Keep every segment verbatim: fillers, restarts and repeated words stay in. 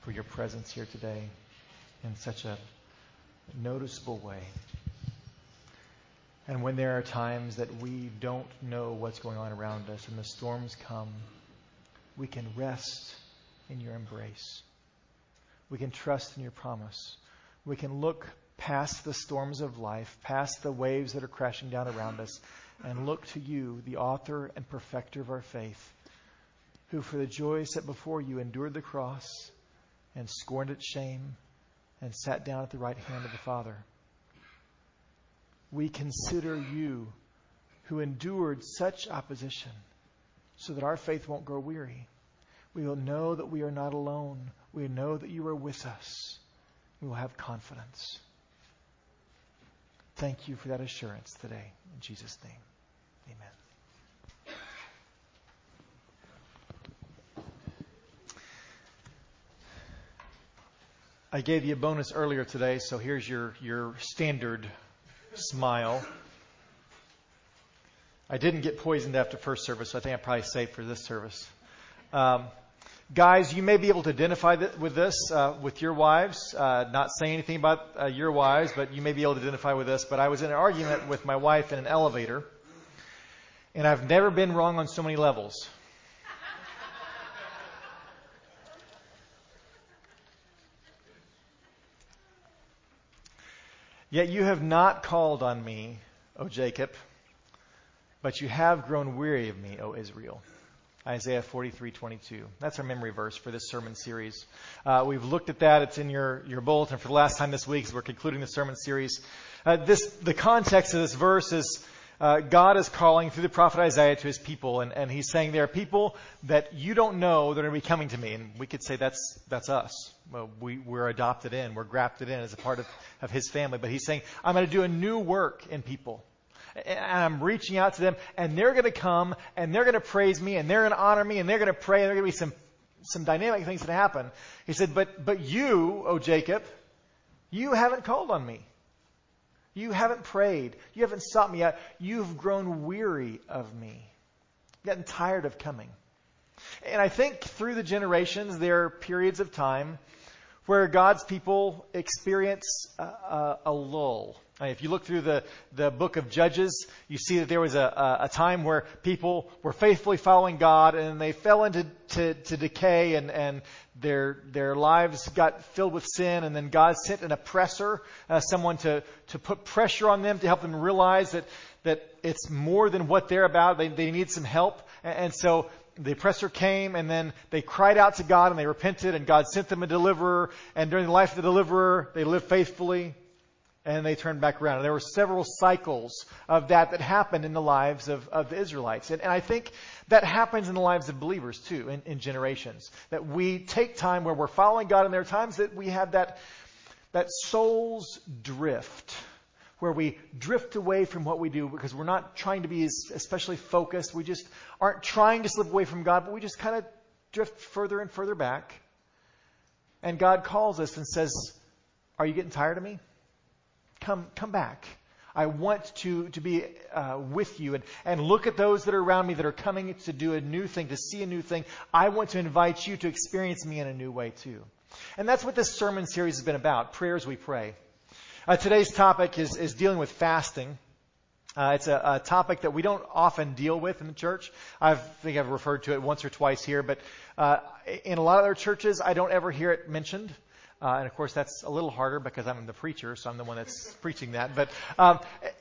for your presence here today in such a noticeable way. And when there are times that we don't know what's going on around us and the storms come, we can rest in your embrace. We can trust in your promise. We can look past the storms of life, past the waves that are crashing down around us, and look to you, the author and perfecter of our faith, who for the joy set before you endured the cross and scorned its shame and sat down at the right hand of the Father. We consider you, who endured such opposition, so that our faith won't grow weary. We will know that we are not alone. We know that you are with us. We will have confidence. Thank you for that assurance today. In Jesus' name, amen. I gave you a bonus earlier today, so here's your, your standard smile. I didn't get poisoned after first service, so I think I'm probably safe for this service. Um, guys, you may be able to identify th- with this uh, with your wives. Uh, not saying anything about uh, your wives, but you may be able to identify with this. But I was in an argument with my wife in an elevator, and I've never been wrong on so many levels. Yet you have not called on me, O Jacob, but you have grown weary of me, O Israel. Isaiah forty-three twenty-two. That's our memory verse for this sermon series. Uh, we've looked at that. It's in your, your bulletin for the last time this week as we're concluding the sermon series. Uh, this the context of this verse is uh, God is calling through the prophet Isaiah to his people, and, and he's saying there are people that you don't know that are going to be coming to me. And we could say that's that's us. Well, we, we're adopted in. We're grafted in as a part of, of his family. But he's saying, I'm going to do a new work in people. And I'm reaching out to them, and they're going to come, and they're going to praise me, and they're going to honor me, and they're going to pray, and there are going to be some, some dynamic things that happen. He said, but, but you, O Jacob, you haven't called on me. You haven't prayed. You haven't sought me out. You've grown weary of me. You've gotten tired of coming. And I think through the generations, there are periods of time where God's people experience a, a, a lull. I mean, if you look through the, the book of Judges, you see that there was a, a, a time where people were faithfully following God, and they fell into to, to decay, and, and their their lives got filled with sin, and then God sent an oppressor, uh, someone to, to put pressure on them to help them realize that, that it's more than what they're about. They, they need some help. And, and so the oppressor came, and then they cried out to God, and they repented, and God sent them a deliverer. And during the life of the deliverer, they lived faithfully, and they turned back around. And there were several cycles of that that happened in the lives of, of the Israelites. And, and I think that happens in the lives of believers, too, in, in generations. That we take time where we're following God, and there are times that we have that, that soul's drift, where we drift away from what we do because we're not trying to be as especially focused. We just aren't trying to slip away from God, but we just kind of drift further and further back. And God calls us and says, are you getting tired of me? Come come back. I want to, to be uh, with you and, and look at those that are around me that are coming to do a new thing, to see a new thing. I want to invite you to experience me in a new way too. And that's what this sermon series has been about, Prayers We Pray. Uh, today's topic is, is dealing with fasting. Uh, it's a, a topic that we don't often deal with in the church. I think I've referred to it once or twice here, but uh, in a lot of other churches, I don't ever hear it mentioned. Uh, and of course, that's a little harder because I'm the preacher, so I'm the one that's preaching that. But um,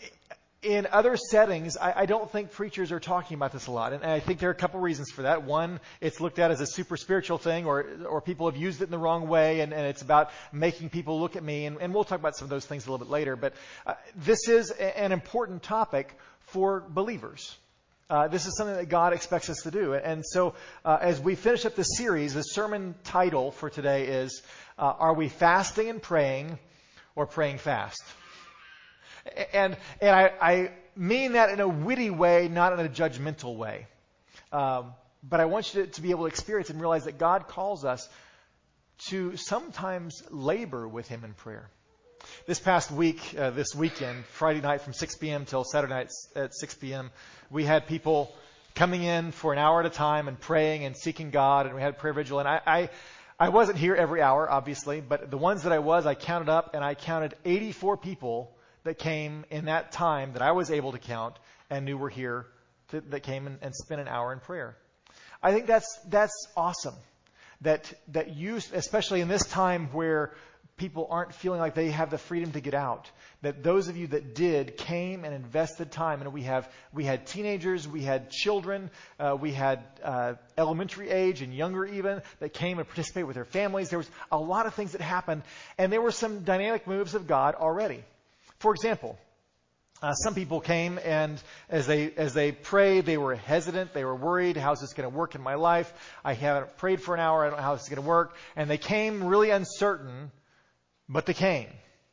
in other settings, I, I don't think preachers are talking about this a lot. And, and I think there are a couple reasons for that. One, it's looked at as a super spiritual thing, or or people have used it in the wrong way, and, and it's about making people look at me. And, and we'll talk about some of those things a little bit later. But uh, this is a, an important topic for believers. Uh, this is something that God expects us to do. And so uh, as we finish up this series, the sermon title for today is, uh, Are We Fasting and Praying or Praying Fast? And and I, I mean that in a witty way, not in a judgmental way. Um, but I want you to, to be able to experience and realize that God calls us to sometimes labor with Him in prayer. This past week, uh, this weekend, Friday night from six p.m. till Saturday night at six p.m., we had people coming in for an hour at a time and praying and seeking God, and we had prayer vigil. And I, I, I wasn't here every hour, obviously, but the ones that I was, I counted up, and I counted eighty-four people that came in that time that I was able to count and knew were here to, that came and, and spent an hour in prayer. I think that's that's awesome. That that you, especially in this time where people aren't feeling like they have the freedom to get out, that those of you that did came and invested time. And we have we had teenagers, we had children, uh, we had uh, elementary age and younger even that came and participated with their families. There was a lot of things that happened, and there were some dynamic moves of God already. For example, Uh, some people came, and as they as they prayed, they were hesitant. They were worried. How's this going to work in my life? I haven't prayed for an hour. I don't know how this is going to work. And they came really uncertain, but they came.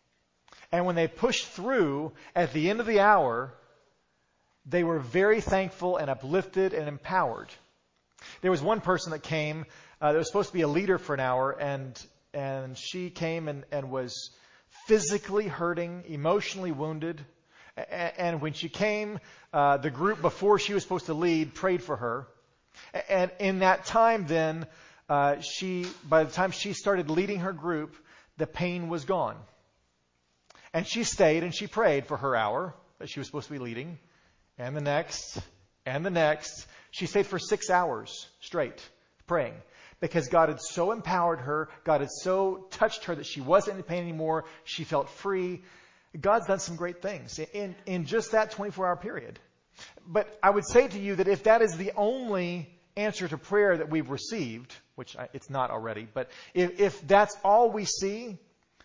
And when they pushed through at the end of the hour, they were very thankful and uplifted and empowered. There was one person that came uh, that was supposed to be a leader for an hour, and and she came and, and was physically hurting, emotionally wounded. And when she came, uh, the group before she was supposed to lead prayed for her. And in that time then, uh, she, by the time she started leading her group, the pain was gone. And she stayed and she prayed for her hour that she was supposed to be leading. And the next, and the next. She stayed for six hours straight praying. Because God had so empowered her, God had so touched her that she wasn't in pain anymore. She felt free. God's done some great things in, in just that twenty-four hour period. But I would say to you that if that is the only answer to prayer that we've received, which I, it's not already, but if, if that's all we see,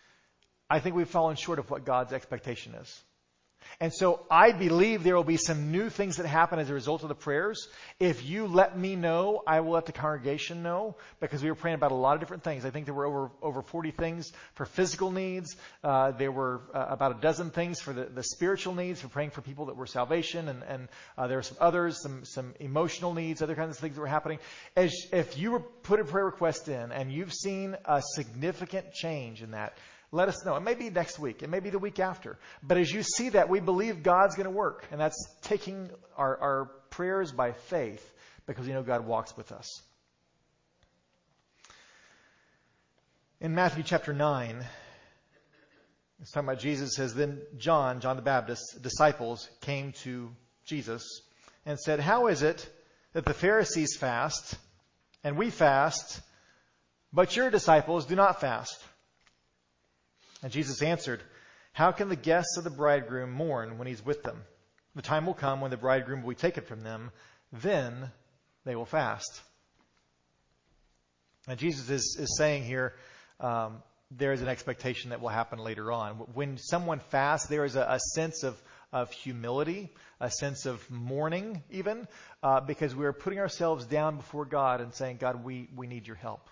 I think we've fallen short of what God's expectation is. And so I believe there will be some new things that happen as a result of the prayers. If you let me know, I will let the congregation know, because we were praying about a lot of different things. I think there were over over forty things for physical needs. Uh, there were uh, about a dozen things for the, the spiritual needs, for praying for people that were salvation. And, and uh, there were some others, some, some emotional needs, other kinds of things that were happening. As if you were put a prayer request in and you've seen a significant change in that, let us know. It may be next week. It may be the week after. But as you see that, we believe God's going to work. And that's taking our, our prayers by faith, because we know God walks with us. In Matthew chapter nine, it's talking about Jesus says, then John, John the Baptist's disciples came to Jesus and said, how is it that the Pharisees fast and we fast, but your disciples do not fast? And Jesus answered, how can the guests of the bridegroom mourn when he's with them? The time will come when the bridegroom will be taken from them. Then they will fast. And Jesus is, is saying here, um, there is an expectation that will happen later on. When someone fasts, there is a, a sense of, of humility, a sense of mourning even, uh, because we are putting ourselves down before God and saying, God, we, we need your help.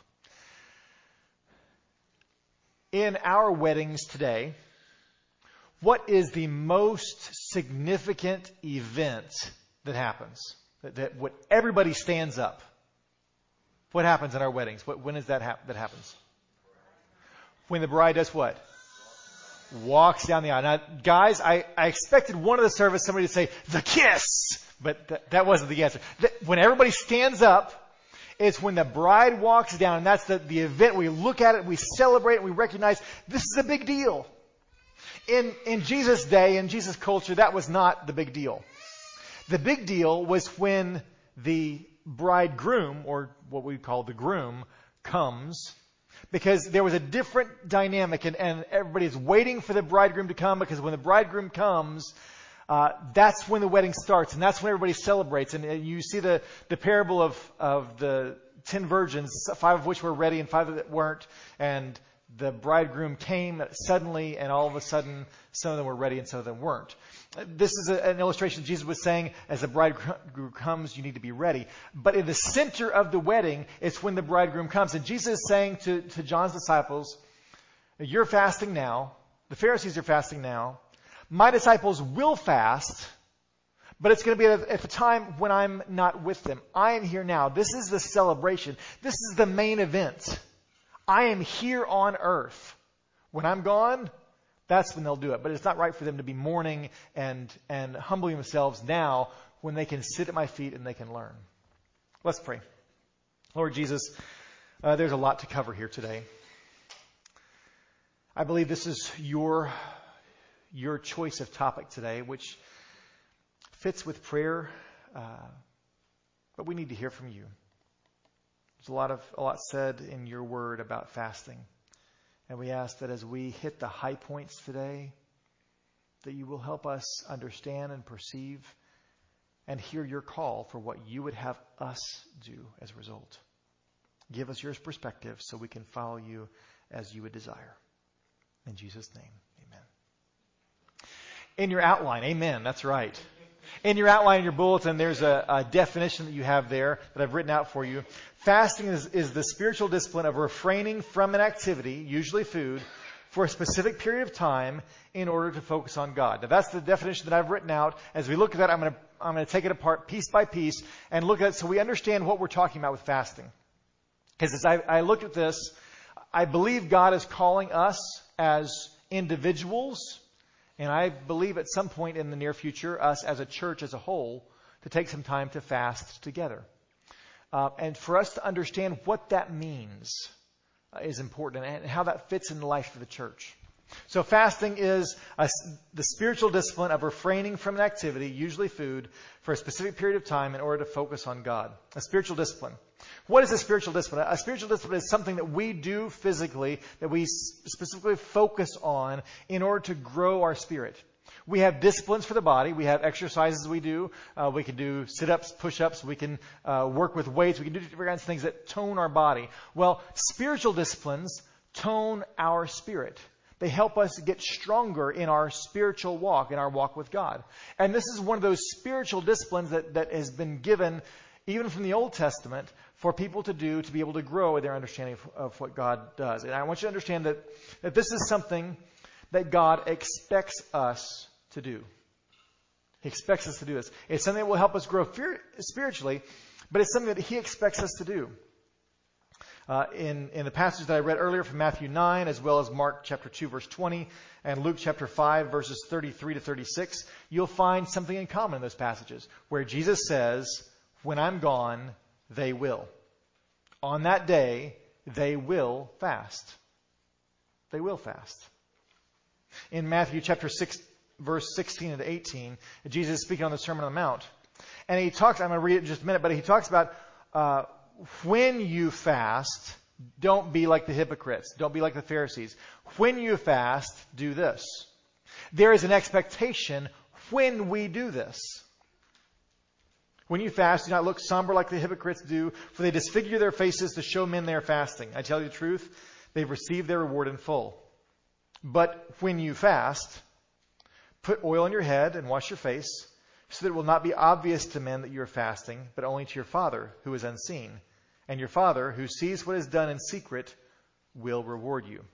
In our weddings today, what is the most significant event that happens? That, that what everybody stands up. What happens in our weddings? What, when is that hap- that happens? When the bride does what? Walks down the aisle. Now, guys, I, I expected one of the service somebody to say, the kiss! But th- that wasn't the answer. Th- when everybody stands up, it's when the bride walks down, and that's the, the event. We look at it, we celebrate it, we recognize this is a big deal. In, in Jesus' day, in Jesus' culture, that was not the big deal. The big deal was when the bridegroom, or what we call the groom, comes, because there was a different dynamic, and, and everybody's waiting for the bridegroom to come, because when the bridegroom comes, Uh, that's when the wedding starts, and that's when everybody celebrates. And, and you see the, the parable of, of the ten virgins, five of which were ready and five that weren't. And the bridegroom came suddenly, and all of a sudden, some of them were ready and some of them weren't. This is a, an illustration. Jesus was saying, as the bridegroom comes, you need to be ready. But in the center of the wedding, it's when the bridegroom comes. And Jesus is saying to, to John's disciples, you're fasting now. The Pharisees are fasting now. My disciples will fast, but it's going to be at a, at a time when I'm not with them. I am here now. This is the celebration. This is the main event. I am here on earth. When I'm gone, that's when they'll do it. But it's not right for them to be mourning and, and humbling themselves now when they can sit at my feet and they can learn. Let's pray. Lord Jesus, Uh, there's a lot to cover here today. I believe this is your, your choice of topic today, which fits with prayer, uh, but we need to hear from you. There's a lot of a lot said in your word about fasting, and we ask that as we hit the high points today, that you will help us understand and perceive and hear your call for what you would have us do as a result. Give us your perspective so we can follow you as you would desire. In Jesus' name, amen. In your outline, amen, that's right. In your outline, in your bulletin, there's a, a definition that you have there that I've written out for you. Fasting is, is the spiritual discipline of refraining from an activity, usually food, for a specific period of time in order to focus on God. Now, that's the definition that I've written out. As we look at that, I'm going to I'm going to take it apart piece by piece and look at it so we understand what we're talking about with fasting. Because as I, I looked at this, I believe God is calling us as individuals, and I believe at some point in the near future, us as a church as a whole, to take some time to fast together. Uh, and for us to understand what that means uh, is important, and how that fits in the life of the church. So fasting is a, the spiritual discipline of refraining from an activity, usually food, for a specific period of time in order to focus on God. A spiritual discipline. What is a spiritual discipline? A spiritual discipline is something that we do physically, that we specifically focus on in order to grow our spirit. We have disciplines for the body. We have exercises we do. Uh, we can do sit-ups, push-ups. We can uh, work with weights. We can do different kinds of things that tone our body. Well, spiritual disciplines tone our spirit. They help us get stronger in our spiritual walk, in our walk with God. And this is one of those spiritual disciplines that, that has been given, even from the Old Testament, for people to do to be able to grow in their understanding of, of what God does. And I want you to understand that, that this is something that God expects us to do. He expects us to do this. It's something that will help us grow fear, spiritually, but it's something that He expects us to do. Uh, in, in the passage that I read earlier from Matthew nine, as well as Mark chapter two, verse twenty, and Luke chapter five, verses thirty-three to thirty-six, you'll find something in common in those passages, where Jesus says, when I'm gone, they will. On that day, they will fast. They will fast. In Matthew chapter six, verse sixteen and eighteen, Jesus is speaking on the Sermon on the Mount. And he talks, I'm going to read it in just a minute, but he talks about uh, when you fast, don't be like the hypocrites. Don't be like the Pharisees. When you fast, do this. There is an expectation when we do this. When you fast, do not look somber like the hypocrites do, for they disfigure their faces to show men they are fasting. I tell you the truth, they've received their reward in full. But when you fast, put oil on your head and wash your face, so that it will not be obvious to men that you are fasting, but only to your Father who is unseen. And your Father, who sees what is done in secret, will reward you.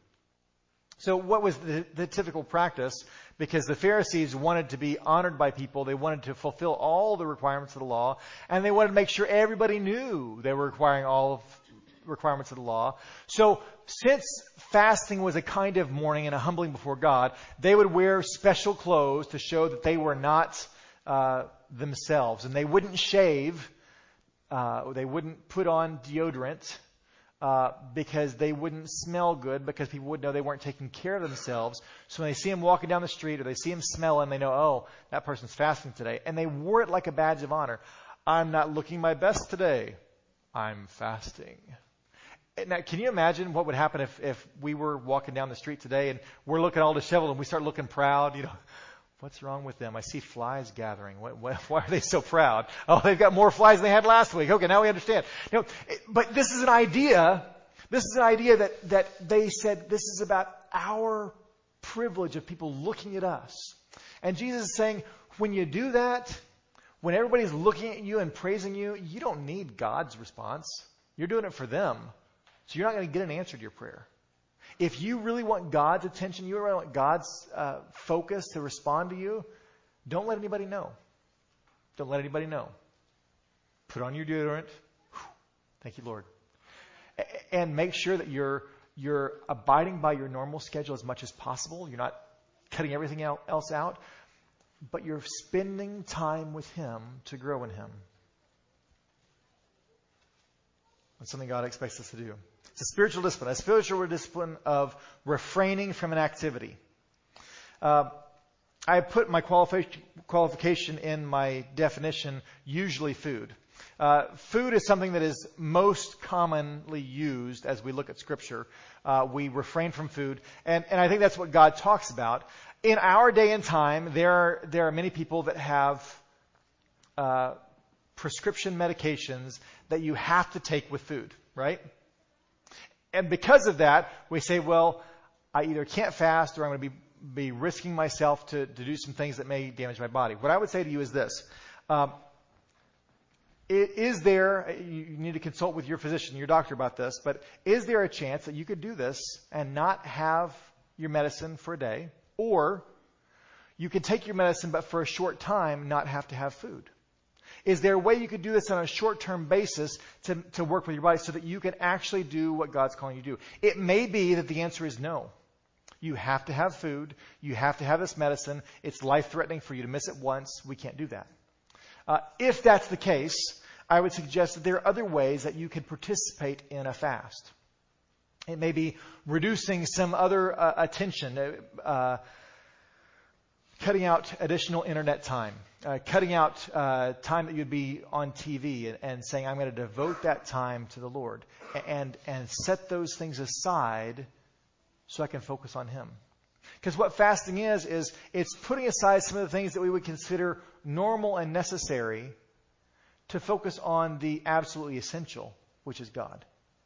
So what was the, the typical practice? Because the Pharisees wanted to be honored by people. They wanted to fulfill all the requirements of the law. And they wanted to make sure everybody knew they were requiring all of the requirements of the law. So since fasting was a kind of mourning and a humbling before God, they would wear special clothes to show that they were not uh, themselves. And they wouldn't shave. Uh, they wouldn't put on deodorant. Uh, because they wouldn't smell good, because people would know they weren't taking care of themselves. So when they see him walking down the street or they see him smelling, they know, oh, that person's fasting today. And they wore it like a badge of honor. I'm not looking my best today. I'm fasting. Now, can you imagine what would happen if, if we were walking down the street today and we're looking all disheveled and we start looking proud? You know, what's wrong with them? I see flies gathering. What, what, why are they so proud? Oh, they've got more flies than they had last week. Okay, now we understand. You know, but this is an idea. This is an idea that, that they said this is about our privilege of people looking at us. And Jesus is saying, when you do that, when everybody's looking at you and praising you, you don't need God's response. You're doing it for them. So you're not going to get an answer to your prayer. If you really want God's attention, you really want God's uh, focus to respond to you, don't let anybody know. Don't let anybody know. Put on your deodorant. Whew. Thank you, Lord. A- and make sure that you're you're abiding by your normal schedule as much as possible. You're not cutting everything else out, but you're spending time with Him to grow in Him. That's something God expects us to do. It's a spiritual discipline, a spiritual discipline of refraining from an activity. Uh, I put my qualification, qualification in my definition, usually food. Uh, food is something that is most commonly used as we look at Scripture. Uh, we refrain from food, and, and I think that's what God talks about. In our day and time, there are, there are many people that have uh, prescription medications that you have to take with food, right? And because of that, we say, well, I either can't fast or I'm going to be, be risking myself to, to do some things that may damage my body. What I would say to you is this. Um, Is there, you need to consult with your physician, your doctor about this, but is there a chance that you could do this and not have your medicine for a day? Or you could take your medicine, but for a short time, not have to have food? Is there a way you could do this on a short-term basis to, to work with your body so that you can actually do what God's calling you to do? It may be that the answer is no. You have to have food. You have to have this medicine. It's life-threatening for you to miss it once. We can't do that. Uh, if that's the case, I would suggest that there are other ways that you could participate in a fast. It may be reducing some other uh, attention, uh, cutting out additional internet time, uh, cutting out uh, time that you'd be on T V and, and saying, I'm going to devote that time to the Lord and, and set those things aside so I can focus on Him. Because what fasting is, is it's putting aside some of the things that we would consider normal and necessary to focus on the absolutely essential, which is God.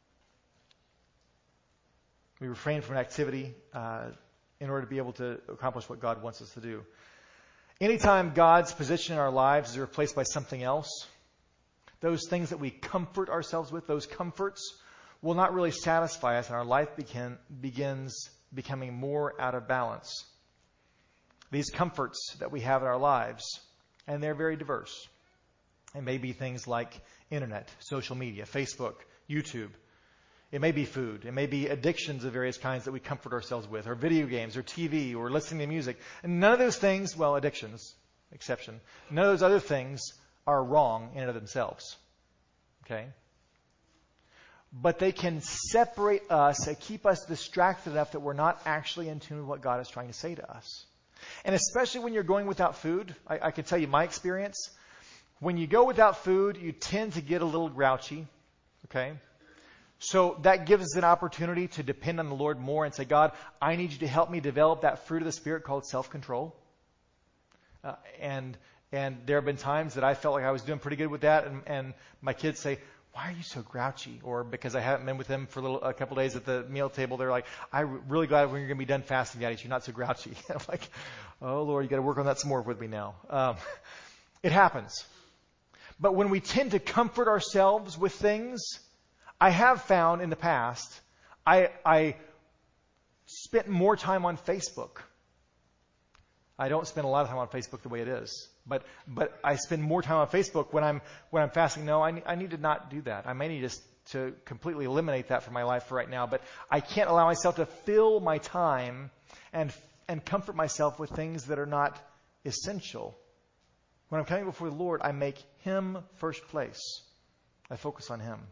We refrain from an activity uh, in order to be able to accomplish what God wants us to do. Anytime God's position in our lives is replaced by something else, those things that we comfort ourselves with, those comforts, will not really satisfy us, and our life begin, begins becoming more out of balance. These comforts that we have in our lives, and they're very diverse. It may be things like internet, social media, Facebook, YouTube. It may be food. It may be addictions of various kinds that we comfort ourselves with, or video games, or T V, or listening to music. And none of those things, well, addictions, exception, none of those other things are wrong in and of themselves. Okay? But they can separate us and keep us distracted enough that we're not actually in tune with what God is trying to say to us. And especially when you're going without food, I, I can tell you my experience. When you go without food, you tend to get a little grouchy. Okay? So that gives us an opportunity to depend on the Lord more and say, God, I need you to help me develop that fruit of the Spirit called self-control. Uh, and and there have been times that I felt like I was doing pretty good with that, and, and my kids say, why are you so grouchy? Or because I haven't been with them for a, little, a couple days at the meal table, they're like, I'm really glad when you're going to be done fasting, Daddy, so you're not so grouchy. I'm like, oh, Lord, you got to work on that some more with me now. Um, it happens. But when we tend to comfort ourselves with things, I have found in the past, I, I spent more time on Facebook. I don't spend a lot of time on Facebook the way it is, but but I spend more time on Facebook when I'm when I'm fasting. No, I, I need to not do that. I may need to, to completely eliminate that from my life for right now, but I can't allow myself to fill my time and and comfort myself with things that are not essential. When I'm coming before the Lord, I make Him first place. I focus on Him.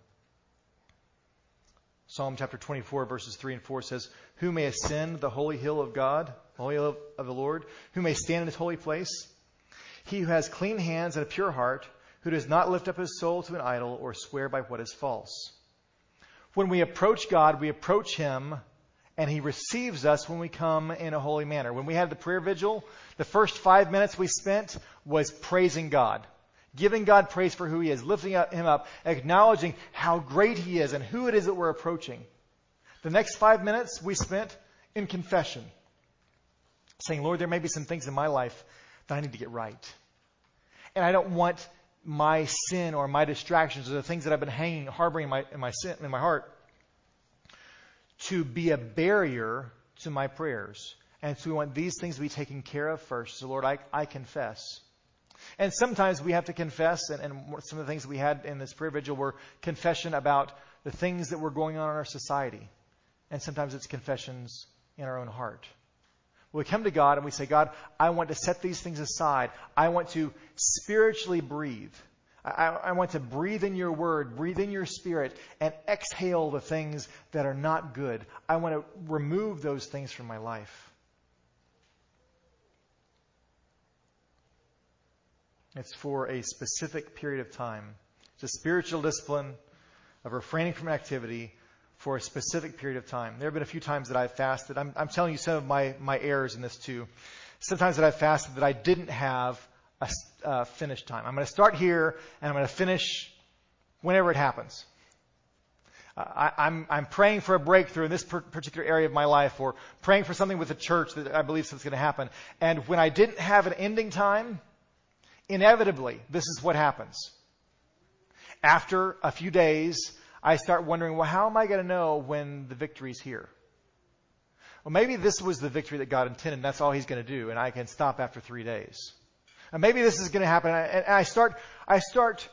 Psalm chapter twenty-four, verses three and four says, who may ascend the holy hill of God, the holy hill of the Lord? Who may stand in His holy place? He who has clean hands and a pure heart, who does not lift up his soul to an idol or swear by what is false. When we approach God, we approach Him, and He receives us when we come in a holy manner. When we had the prayer vigil, the first five minutes we spent was praising God. Giving God praise for who He is, lifting Him up, acknowledging how great He is and who it is that we're approaching. The next five minutes we spent in confession, saying, Lord, there may be some things in my life that I need to get right. And I don't want my sin or my distractions or the things that I've been hanging, harboring in my, in my sin, in my heart to be a barrier to my prayers. And so we want these things to be taken care of first. So Lord, I, I confess. And sometimes we have to confess, and, and some of the things that we had in this prayer vigil were confession about the things that were going on in our society. And sometimes it's confessions in our own heart. We come to God and we say, God, I want to set these things aside. I want to spiritually breathe. I, I want to breathe in your word, breathe in your spirit, and exhale the things that are not good. I want to remove those things from my life. It's for a specific period of time. It's a spiritual discipline of refraining from activity for a specific period of time. There have been a few times that I've fasted. I'm, I'm telling you some of my, my errors in this too. Sometimes that I've fasted that I didn't have a uh, finish time. I'm going to start here and I'm going to finish whenever it happens. Uh, I, I'm, I'm praying for a breakthrough in this per- particular area of my life, or praying for something with the church that I believe is going to happen. And when I didn't have an ending time, inevitably, this is what happens. After a few days, I start wondering, well, how am I going to know when the victory's here? Well, maybe this was the victory that God intended, and that's all he's going to do, and I can stop after three days. And maybe this is going to happen, and I start, I start,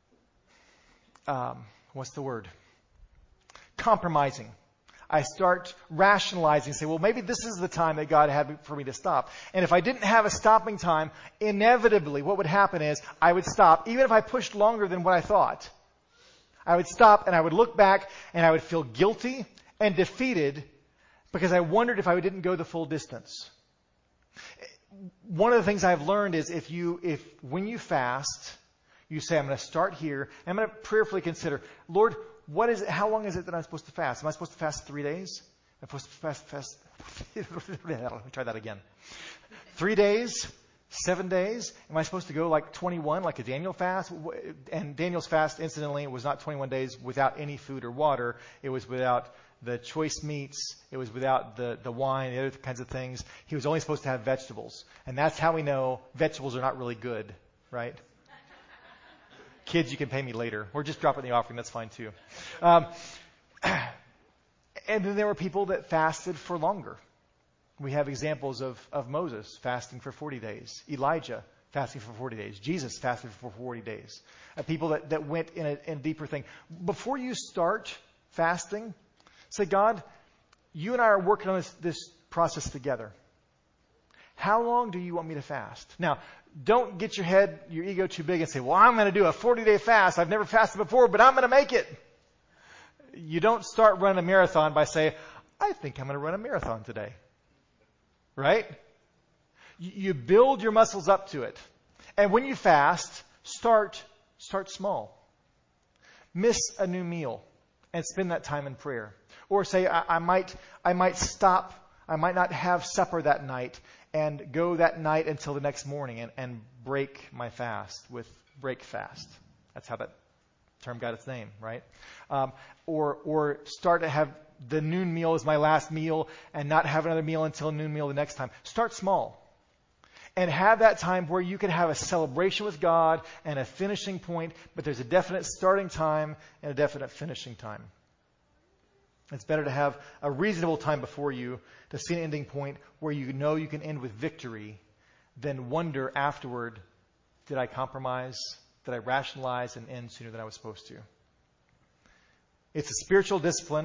um, what's the word? Compromising. I start rationalizing, say, well, maybe this is the time that God had for me to stop. And if I didn't have a stopping time, inevitably what would happen is I would stop, even if I pushed longer than what I thought. I would stop and I would look back and I would feel guilty and defeated because I wondered if I didn't go the full distance. One of the things I've learned is if you, if when you fast, you say, I'm going to start here, and I'm going to prayerfully consider, Lord, what is it, how long is it that I'm supposed to fast? Am I supposed to fast three days? Am I supposed to fast, fast, let me try that again. Three days? Seven days? Am I supposed to go like twenty-one, like a Daniel fast? And Daniel's fast, incidentally, was not twenty-one days without any food or water. It was without the choice meats. It was without the, the wine, the other kinds of things. He was only supposed to have vegetables. And that's how we know vegetables are not really good, right? Kids, you can pay me later. Or just drop it in the offering. That's fine too. Um, and then there were people that fasted for longer. We have examples of, of Moses fasting for forty days, Elijah fasting for forty days, Jesus fasted for forty days. Uh, people that, that went in a, in a deeper thing. Before you start fasting, say, God, you and I are working on this, this process together. How long do you want me to fast? Now, don't get your head, your ego too big and say, well, I'm going to do a forty-day fast. I've never fasted before, but I'm going to make it. You don't start running a marathon by saying, I think I'm going to run a marathon today. Right? You build your muscles up to it. And when you fast, start, start small. Miss a new meal and spend that time in prayer. Or say, I, I might, I might stop, I might not have supper that night and go that night until the next morning and, and break my fast with break fast. That's how that term got its name, right? Um, or, or start to have the noon meal as my last meal and not have another meal until noon meal the next time. Start small. And have that time where you can have a celebration with God and a finishing point, but there's a definite starting time and a definite finishing time. It's better to have a reasonable time before you to see an ending point where you know you can end with victory than wonder afterward, did I compromise? Did I rationalize and end sooner than I was supposed to? It's a spiritual discipline.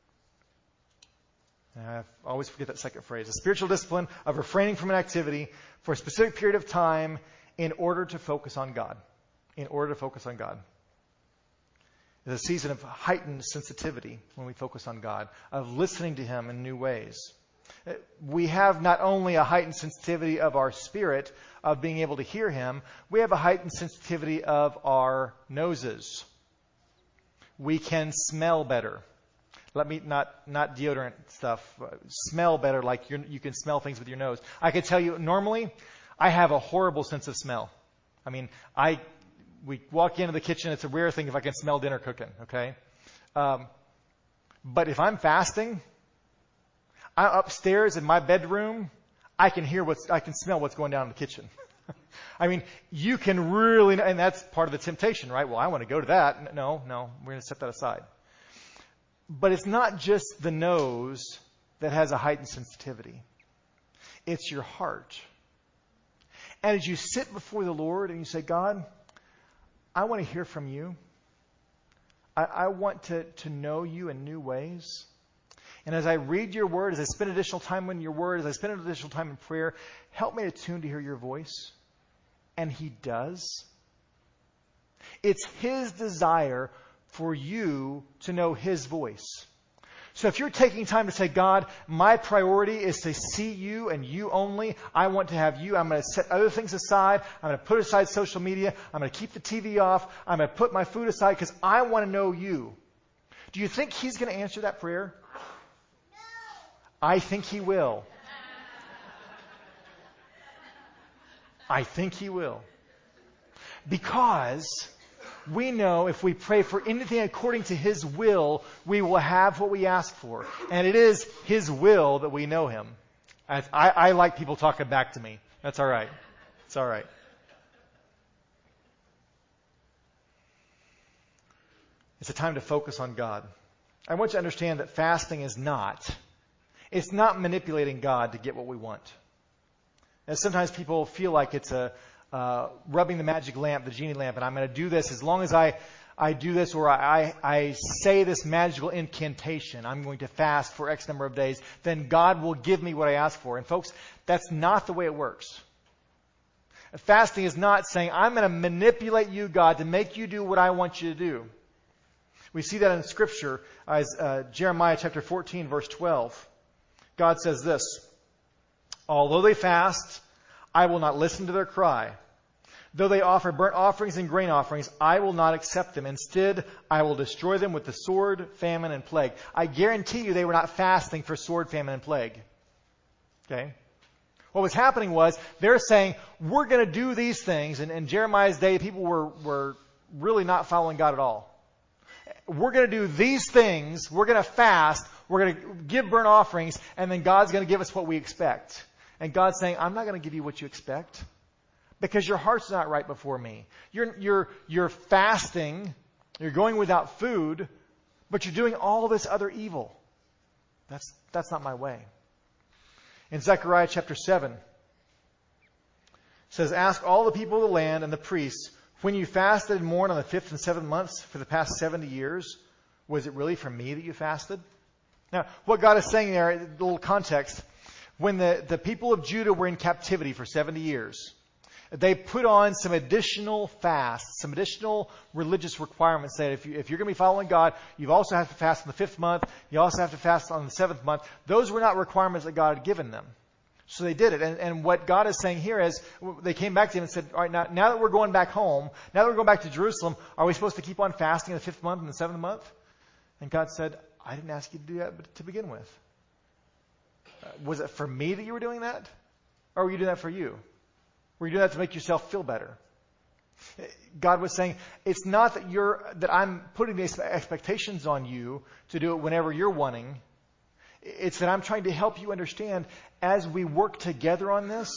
I always forget that second phrase. A spiritual discipline of refraining from an activity for a specific period of time in order to focus on God. In order to focus on God. It's a season of heightened sensitivity when we focus on God, of listening to Him in new ways. We have not only a heightened sensitivity of our spirit, of being able to hear Him, we have a heightened sensitivity of our noses. We can smell better. Let me, not, not deodorant stuff, uh, smell better, like you're, you can smell things with your nose. I can tell you, normally, I have a horrible sense of smell. I mean, I, we walk into the kitchen, it's a rare thing if I can smell dinner cooking, okay? Um, but if I'm fasting, I'm upstairs in my bedroom, I can hear what's, I can smell what's going down in the kitchen. I mean, you can really, and that's part of the temptation, right? Well, I want to go to that. No, no, we're going to set that aside. But it's not just the nose that has a heightened sensitivity. It's your heart. And as you sit before the Lord and you say, God, I want to hear from you. I, I want to, to know you in new ways. And as I read your word, as I spend additional time in your word, as I spend additional time in prayer, help me to tune to hear your voice. And He does. It's His desire for you to know His voice. So if you're taking time to say, God, my priority is to see you and you only. I want to have you. I'm going to set other things aside. I'm going to put aside social media. I'm going to keep the T V off. I'm going to put my food aside because I want to know you. Do you think He's going to answer that prayer? No. I think He will. I think He will. Because we know if we pray for anything according to His will, we will have what we ask for. And it is His will that we know Him. I, I, I like people talking back to me. That's all right. It's all right. It's a time to focus on God. I want you to understand that fasting is not. It's not manipulating God to get what we want. And sometimes people feel like it's a uh, rubbing the magic lamp, the genie lamp, and I'm going to do this as long as I, I do this or I, I say this magical incantation. I'm going to fast for X number of days. Then God will give me what I ask for. And folks, that's not the way it works. Fasting is not saying, I'm going to manipulate you, God, to make you do what I want you to do. We see that in Scripture, as uh, Jeremiah chapter fourteen, verse twelve. God says this, although they fast, I will not listen to their cry. Though they offer burnt offerings and grain offerings, I will not accept them. Instead, I will destroy them with the sword, famine, and plague. I guarantee you they were not fasting for sword, famine, and plague. Okay? What was happening was they're saying, we're going to do these things. And in Jeremiah's day, people were, were really not following God at all. We're going to do these things. We're going to fast. We're going to give burnt offerings. And then God's going to give us what we expect. And God's saying, I'm not going to give you what you expect. Because your heart's not right before me. You're, you're, you're fasting. You're going without food. But you're doing all this other evil. That's, that's not my way. In Zechariah chapter seven, it says, ask all the people of the land and the priests, when you fasted and mourned on the fifth and seventh months for the past seventy years, was it really for me that you fasted? Now, what God is saying there, a little context, when the, the people of Judah were in captivity for seventy years, they put on some additional fasts, some additional religious requirements that if, you, if you're going to be following God, you also have to fast on the fifth month. You also have to fast on the seventh month. Those were not requirements that God had given them. So they did it. And, and what God is saying here is they came back to him and said, all right, now, now that we're going back home, now that we're going back to Jerusalem, are we supposed to keep on fasting in the fifth month and the seventh month? And God said, I didn't ask you to do that to begin with. Uh, was it for me that you were doing that? Or were you doing that for you? Were you doing that to make yourself feel better? God was saying, it's not that you're, that I'm putting these expectations on you to do it whenever you're wanting. It's that I'm trying to help you understand as we work together on this,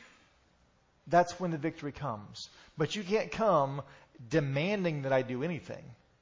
that's when the victory comes. But you can't come demanding that I do anything.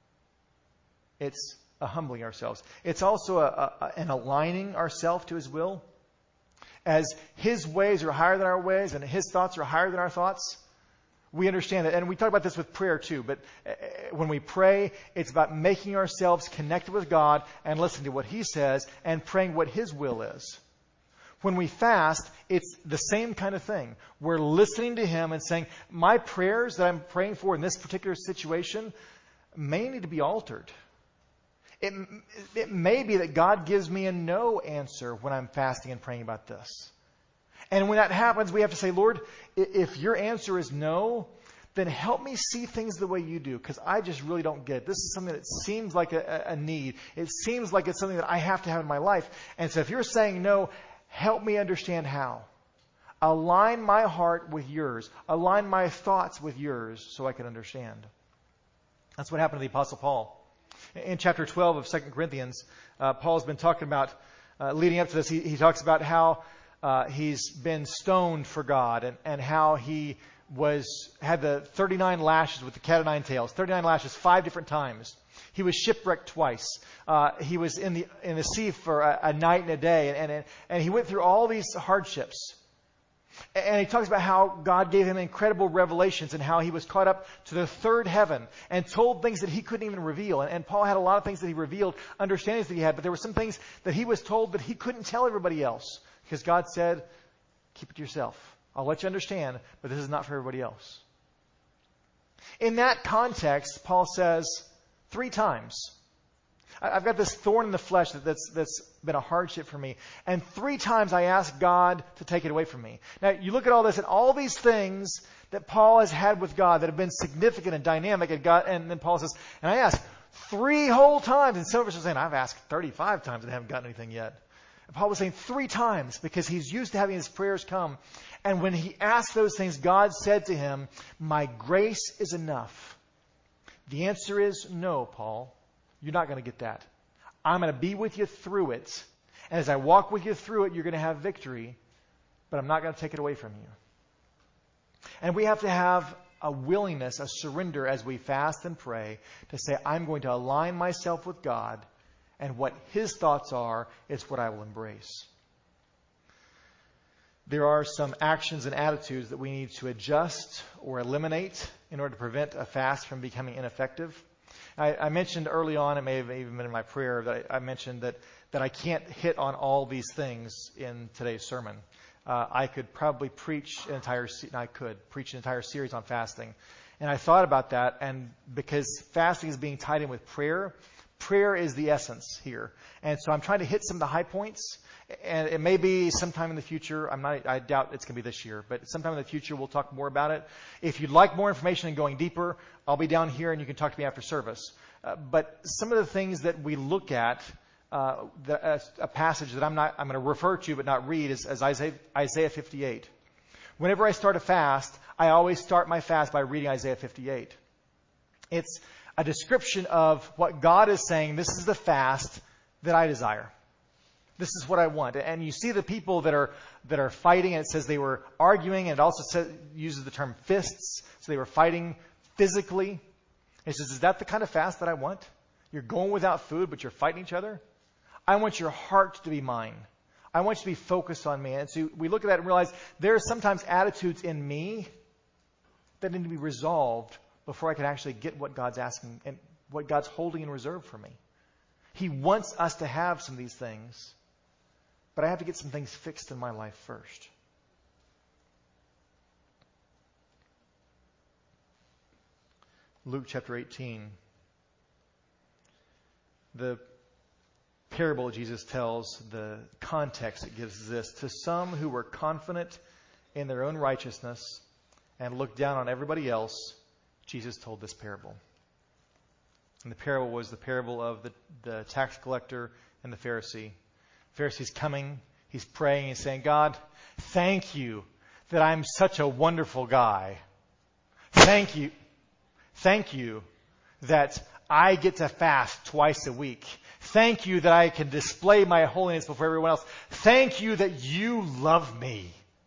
It's a humbling ourselves. It's also a, a, an aligning ourselves to His will. As His ways are higher than our ways and His thoughts are higher than our thoughts, we understand that. And we talk about this with prayer too. But when we pray, it's about making ourselves connected with God and listening to what He says and praying what His will is. When we fast, it's the same kind of thing. We're listening to Him and saying, my prayers that I'm praying for in this particular situation may need to be altered. It, it may be that God gives me a no answer when I'm fasting and praying about this. And when that happens, we have to say, Lord, if your answer is no, then help me see things the way you do, because I just really don't get it. This is something that seems like a, a need. It seems like it's something that I have to have in my life. And so if you're saying no, help me understand how. Align my heart with yours. Align my thoughts with yours so I can understand. That's what happened to the Apostle Paul. In chapter twelve of Second Corinthians, uh, Paul's been talking about, uh, leading up to this, he, he talks about how uh, he's been stoned for God and, and how he was had the thirty-nine lashes with the cat o' nine tails, thirty-nine lashes five different times. He was shipwrecked twice. Uh, he was in the in the sea for a, a night and a day, and, and and he went through all these hardships. And he talks about how God gave him incredible revelations and how he was caught up to the third heaven and told things that he couldn't even reveal. And, and Paul had a lot of things that he revealed, understandings that he had, but there were some things that he was told that he couldn't tell everybody else because God said, keep it to yourself. I'll let you understand, but this is not for everybody else. In that context, Paul says three times, I've got this thorn in the flesh that's, that's been a hardship for me. And three times I asked God to take it away from me. Now, you look at all this and all these things that Paul has had with God that have been significant and dynamic. And, God, and then Paul says, and I asked three whole times. And some of us are saying, I've asked thirty-five times and haven't gotten anything yet. And Paul was saying three times because he's used to having his prayers come. And when he asked those things, God said to him, my grace is enough. The answer is no, Paul. You're not going to get that. I'm going to be with you through it. And as I walk with you through it, you're going to have victory. But I'm not going to take it away from you. And we have to have a willingness, a surrender as we fast and pray to say, I'm going to align myself with God. And what His thoughts are is what I will embrace. There are some actions and attitudes that we need to adjust or eliminate in order to prevent a fast from becoming ineffective. I, I mentioned early on, it may have even been in my prayer, that I, I mentioned that, that I can't hit on all these things in today's sermon. Uh, I could probably preach an entire, se- I could preach an entire series on fasting. And I thought about that, and because fasting is being tied in with prayer, prayer is the essence here. And so I'm trying to hit some of the high points. And it may be sometime in the future. I'm not, I doubt it's going to be this year, but sometime in the future we'll talk more about it. If you'd like more information and going deeper, I'll be down here and you can talk to me after service. Uh, but some of the things that we look at, uh, the, uh, a passage that I'm not, I'm going to refer to but not read is, is Isaiah, Isaiah fifty-eight. Whenever I start a fast, I always start my fast by reading Isaiah fifty-eight. It's a description of what God is saying. This is the fast that I desire. This is what I want. And you see the people that are that are fighting, and it says they were arguing, and it also says, uses the term fists. So they were fighting physically. He says, is that the kind of fast that I want? You're going without food, but you're fighting each other? I want your heart to be mine. I want you to be focused on me. And so we look at that and realize there are sometimes attitudes in me that need to be resolved before I can actually get what God's asking and what God's holding in reserve for me. He wants us to have some of these things. But I have to get some things fixed in my life first. Luke chapter eighteen. The parable Jesus tells, the context it gives is this. To some who were confident in their own righteousness and looked down on everybody else, Jesus told this parable. And the parable was the parable of the, the tax collector and the Pharisee. Pharisee's coming, he's praying, he's saying, God, thank you that I'm such a wonderful guy. Thank you. Thank you that I get to fast twice a week. Thank you that I can display my holiness before everyone else. Thank you that you love me.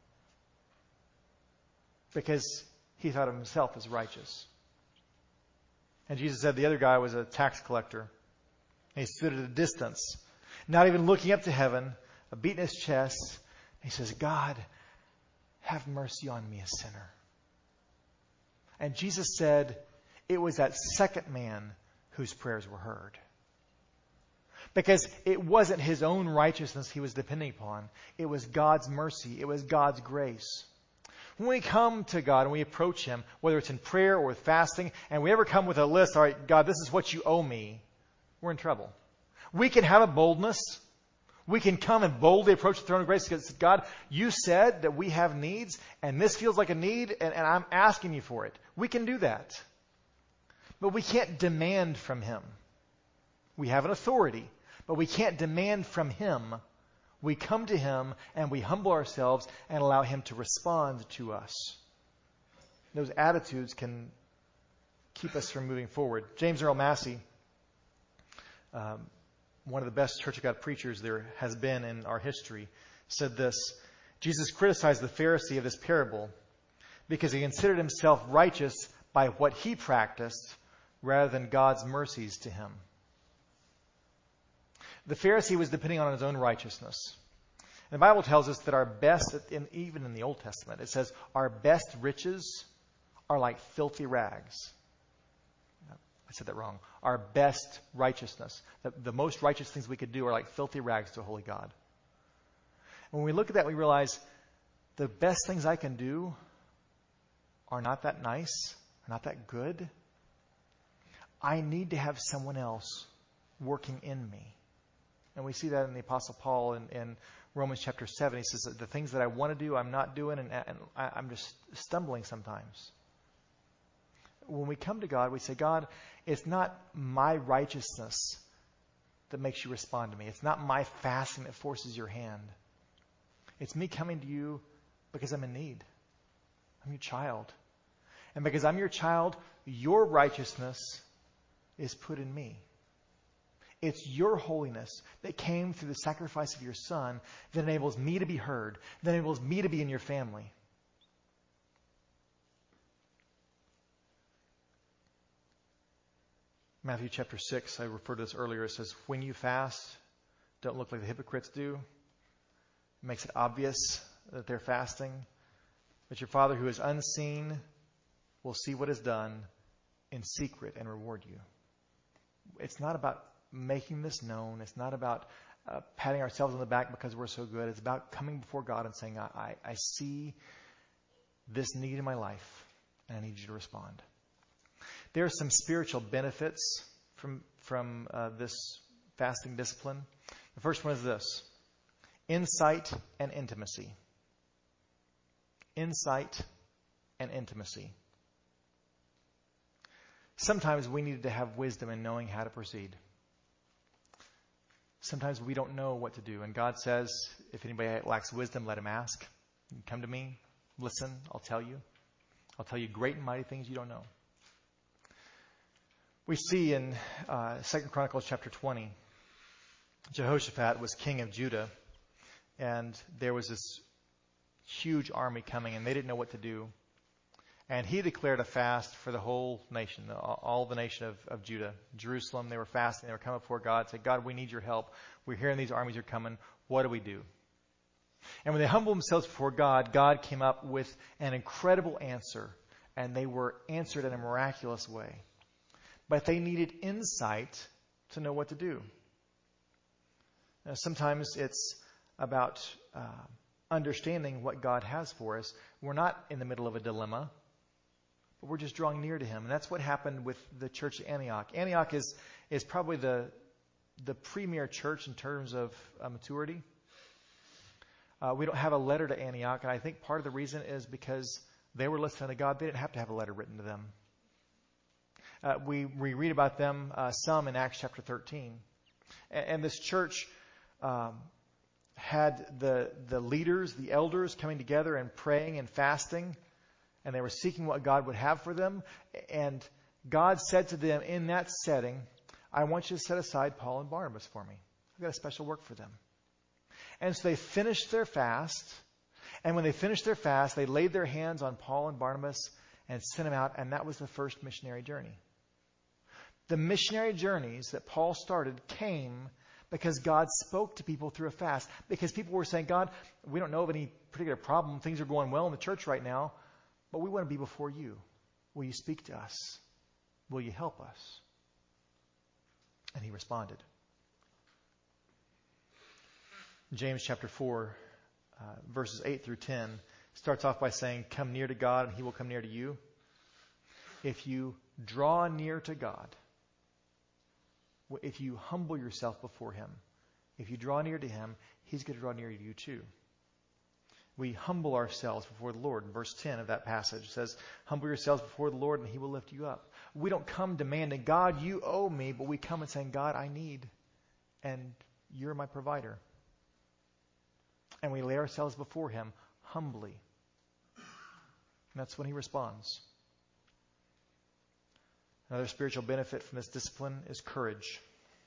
Because he thought of himself as righteous. And Jesus said the other guy was a tax collector. And he stood at a distance, not even looking up to heaven, beating his chest. He says, God, have mercy on me, a sinner. And Jesus said it was that second man whose prayers were heard. Because it wasn't his own righteousness he was depending upon. It was God's mercy. It was God's grace. When we come to God and we approach Him, whether it's in prayer or with fasting, and we ever come with a list, all right, God, this is what you owe me, we're in trouble. We can have a boldness. We can come and boldly approach the throne of grace because, God, you said that we have needs, and this feels like a need, and, and I'm asking you for it. We can do that. But we can't demand from Him. We have an authority, but we can't demand from Him. We come to Him and we humble ourselves and allow Him to respond to us. Those attitudes can keep us from moving forward. James Earl Massey, um, one of the best Church of God preachers there has been in our history, said this. Jesus criticized the Pharisee of this parable because he considered himself righteous by what he practiced rather than God's mercies to him. The Pharisee was depending on his own righteousness. And the Bible tells us that our best, in, even in the Old Testament, it says our best riches are like filthy rags. I said that wrong. Our best righteousness, the, the most righteous things we could do are like filthy rags to a holy God. When we look at that, we realize the best things I can do are not that nice. are not that good. I need to have someone else working in me. And we see that in the Apostle Paul in, in Romans chapter seven. He says that the things that I want to do, I'm not doing, and, and I, I'm just stumbling sometimes. When we come to God, we say, God, it's not my righteousness that makes you respond to me. It's not my fasting that forces your hand. It's me coming to you because I'm in need. I'm your child. And because I'm your child, your righteousness is put in me. It's your holiness that came through the sacrifice of your Son that enables me to be heard, that enables me to be in your family. Matthew chapter six, I referred to this earlier. It says, when you fast, don't look like the hypocrites do. It makes it obvious that they're fasting. But your Father who is unseen will see what is done in secret and reward you. It's not about making this known. It's not about uh, patting ourselves on the back because we're so good. It's about coming before God and saying, I, I, I see this need in my life, and I need you to respond. There are some spiritual benefits from, from uh, this fasting discipline. The first one is this: insight and intimacy. Insight and intimacy. Sometimes we need to have wisdom in knowing how to proceed. Sometimes we don't know what to do. And God says, if anybody lacks wisdom, let him ask. Come to me, listen, I'll tell you. I'll tell you great and mighty things you don't know. We see in uh, Second Chronicles chapter twenty, Jehoshaphat was king of Judah, and there was this huge army coming, and they didn't know what to do. And he declared a fast for the whole nation, all the nation of, of Judah. Jerusalem, they were fasting, they were coming before God, said, God, we need your help. We're hearing these armies are coming. What do we do? And when they humbled themselves before God, God came up with an incredible answer, and they were answered in a miraculous way. But they needed insight to know what to do. Now, sometimes it's about uh, understanding what God has for us. We're not in the middle of a dilemma, but we're just drawing near to him. And that's what happened with the church at Antioch. Antioch is, is probably the, the premier church in terms of uh, maturity. Uh, we don't have a letter to Antioch, and I think part of the reason is because they were listening to God. They didn't have to have a letter written to them. Uh, we, we read about them uh, some in Acts chapter thirteen. And, and this church um, had the, the leaders, the elders coming together and praying and fasting. And they were seeking what God would have for them. And God said to them in that setting, I want you to set aside Paul and Barnabas for me. I've got a special work for them. And so they finished their fast. And when they finished their fast, they laid their hands on Paul and Barnabas and sent them out. And that was the first missionary journey. The missionary journeys that Paul started came because God spoke to people through a fast. Because people were saying, God, we don't know of any particular problem. Things are going well in the church right now, but we want to be before you. Will you speak to us? Will you help us? And he responded. James chapter four, uh, verses eight through ten, starts off by saying, come near to God and he will come near to you. If you draw near to God, if you humble yourself before him, if you draw near to him, he's going to draw near to you too. We humble ourselves before the Lord. In verse ten of that passage says, humble yourselves before the Lord and he will lift you up. We don't come demanding, God, you owe me, but we come and saying, God, I need, and you're my provider. And we lay ourselves before him humbly. And that's when he responds. Another spiritual benefit from this discipline is courage.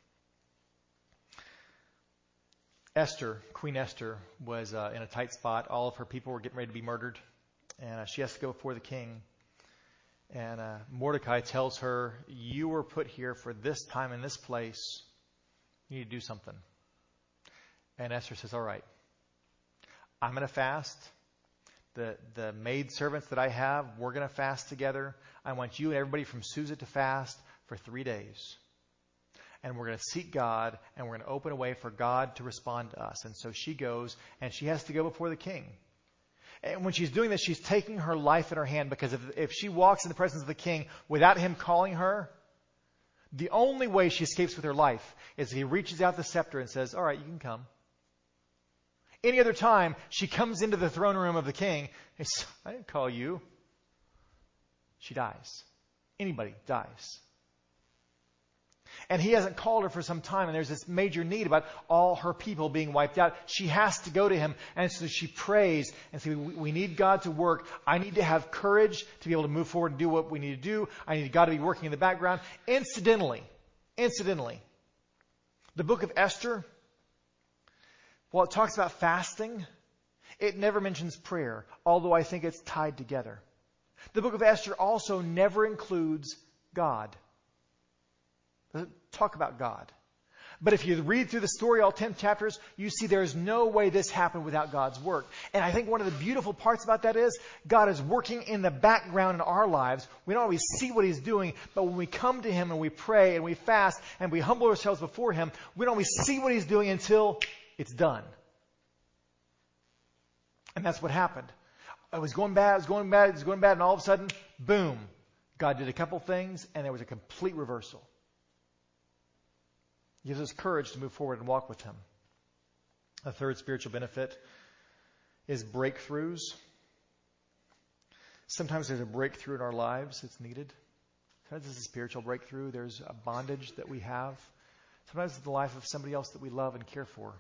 Esther, Queen Esther, was uh, in a tight spot. All of her people were getting ready to be murdered. And uh, she has to go before the king. And uh, Mordecai tells her, you were put here for this time in this place. You need to do something. And Esther says, all right, I'm going to fast. The the maid servants that I have, we're going to fast together. I want you and everybody from Susa to fast for three days. And we're going to seek God, and we're going to open a way for God to respond to us. And so she goes, and she has to go before the king. And when she's doing this, she's taking her life in her hand, because if, if she walks in the presence of the king without him calling her, the only way she escapes with her life is if he reaches out the scepter and says, all right, you can come. Any other time, she comes into the throne room of the king and says, I didn't call you. She dies. Anybody dies. And he hasn't called her for some time, and there's this major need about all her people being wiped out. She has to go to him, and so she prays and says, we need God to work. I need to have courage to be able to move forward and do what we need to do. I need God to be working in the background. Incidentally, incidentally, the book of Esther, while it talks about fasting, it never mentions prayer, although I think it's tied together. The book of Esther also never includes God. Doesn't talk about God. But if you read through the story, all ten chapters, you see there's no way this happened without God's work. And I think one of the beautiful parts about that is God is working in the background in our lives. We don't always see what he's doing, but when we come to him and we pray and we fast and we humble ourselves before him, we don't always see what he's doing until it's done. And that's what happened. It was going bad, it was going bad, it was going bad, and all of a sudden, boom, God did a couple things, and there was a complete reversal. It gives us courage to move forward and walk with him. A third spiritual benefit is breakthroughs. Sometimes there's a breakthrough in our lives that's needed. Sometimes it's a spiritual breakthrough. There's a bondage that we have. Sometimes it's the life of somebody else that we love and care for.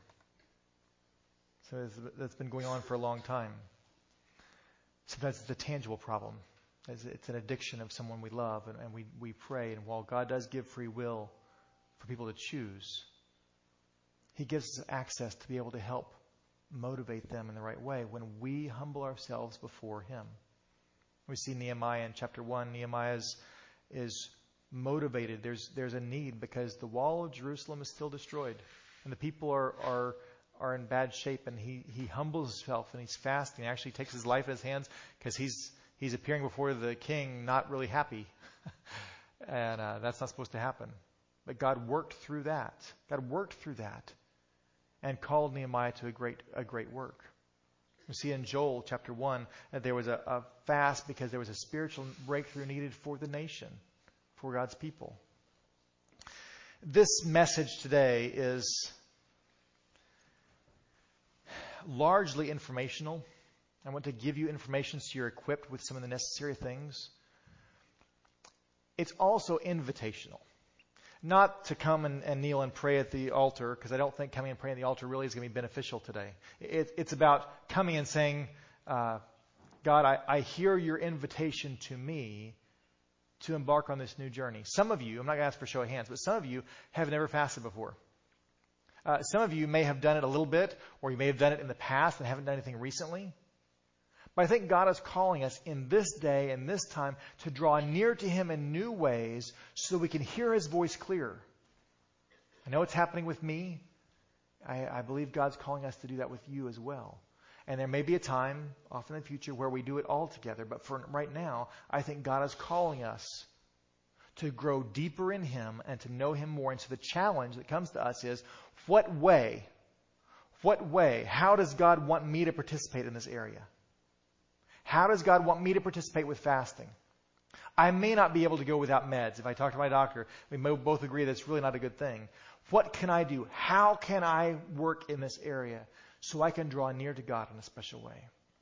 So that's been going on for a long time. Sometimes it's a tangible problem. It's an addiction of someone we love, and, and we, we pray. And while God does give free will for people to choose, he gives us access to be able to help motivate them in the right way when we humble ourselves before him. We see Nehemiah in chapter one. Nehemiah is, is motivated. There's, there's a need because the wall of Jerusalem is still destroyed, and the people are, are are in bad shape, and he, he humbles himself, and he's fasting. He actually takes his life in his hands because he's he's appearing before the king not really happy. and uh, that's not supposed to happen. But God worked through that. God worked through that and called Nehemiah to a great a great work. We see in Joel chapter one that there was a, a fast because there was a spiritual breakthrough needed for the nation, for God's people. This message today is largely informational. I want to give you information so you're equipped with some of the necessary things. It's also invitational. Not to come and, and kneel and pray at the altar, because I don't think coming and praying at the altar really is going to be beneficial today. It, it's about coming and saying, uh, God, I, I hear your invitation to me to embark on this new journey. Some of you, I'm not going to ask for a show of hands, but some of you have never fasted before. Uh, some of you may have done it a little bit, or you may have done it in the past and haven't done anything recently. But I think God is calling us in this day and this time to draw near to him in new ways so that we can hear his voice clearer. I know it's happening with me. I, I believe God's calling us to do that with you as well. And there may be a time, often in the future, where we do it all together. But for right now, I think God is calling us to grow deeper in him and to know him more. And so the challenge that comes to us is, what way, what way, how does God want me to participate in this area? How does God want me to participate with fasting? I may not be able to go without meds. If I talk to my doctor, we may both agree that's really not a good thing. What can I do? How can I work in this area so I can draw near to God in a special way?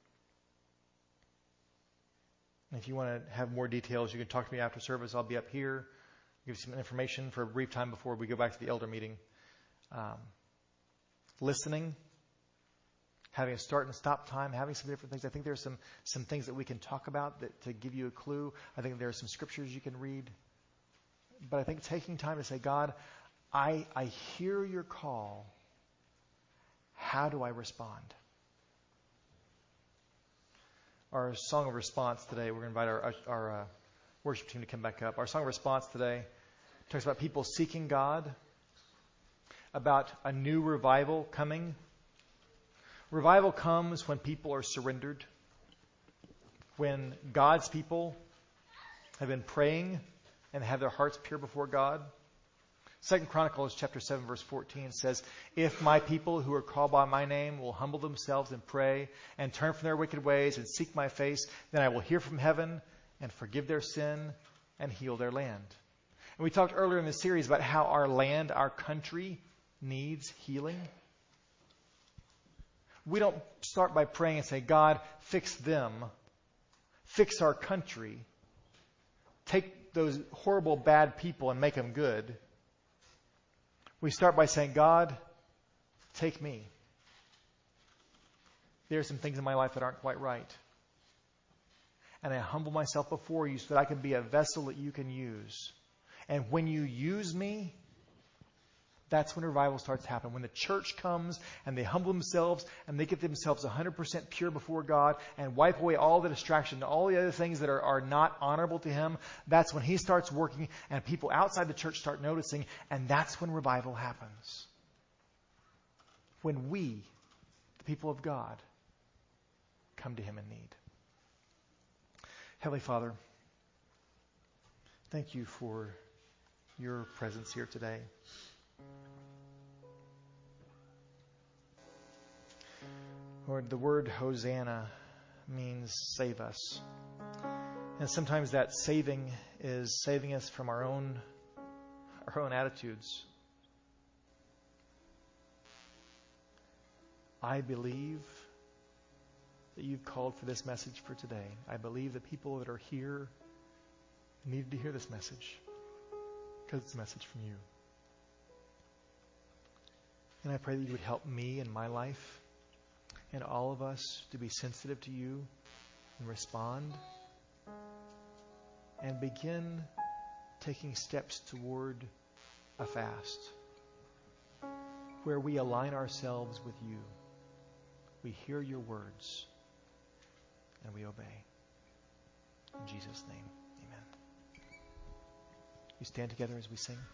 And if you want to have more details, you can talk to me after service. I'll be up here, give you some information for a brief time before we go back to the elder meeting. Um, listening. Having a start and stop time, having some different things. I think there's some, some things that we can talk about that, to give you a clue. I think there are some scriptures you can read. But I think taking time to say, God, I, I hear your call. How do I respond? Our song of response today, we're going to invite our, our uh, worship team to come back up. Our song of response today talks about people seeking God, about a new revival coming. Revival comes when people are surrendered, when God's people have been praying and have their hearts pure before God. Second Chronicles chapter seven, verse fourteen says, if my people who are called by my name will humble themselves and pray and turn from their wicked ways and seek my face, then I will hear from heaven and forgive their sin and heal their land. And we talked earlier in the series about how our land, our country, needs healing. We don't start by praying and say, God, fix them, fix our country, take those horrible, bad people and make them good. We start by saying, God, take me. There are some things in my life that aren't quite right. And I humble myself before you so that I can be a vessel that you can use. And when you use me, that's when revival starts happening. When the church comes and they humble themselves and they get themselves one hundred percent pure before God and wipe away all the distraction, all the other things that are, are not honorable to Him, that's when He starts working and people outside the church start noticing, and that's when revival happens. When we, the people of God, come to Him in need. Heavenly Father, thank you for your presence here today. Lord, the word Hosanna means save us. And sometimes that saving is saving us from our own, our own attitudes. I believe that you've called for this message for today. I believe the people that are here needed to hear this message because it's a message from you. And I pray that you would help me in my life and all of us to be sensitive to you and respond and begin taking steps toward a fast where we align ourselves with you. We hear your words and we obey. In Jesus' name, amen. We stand together as we sing.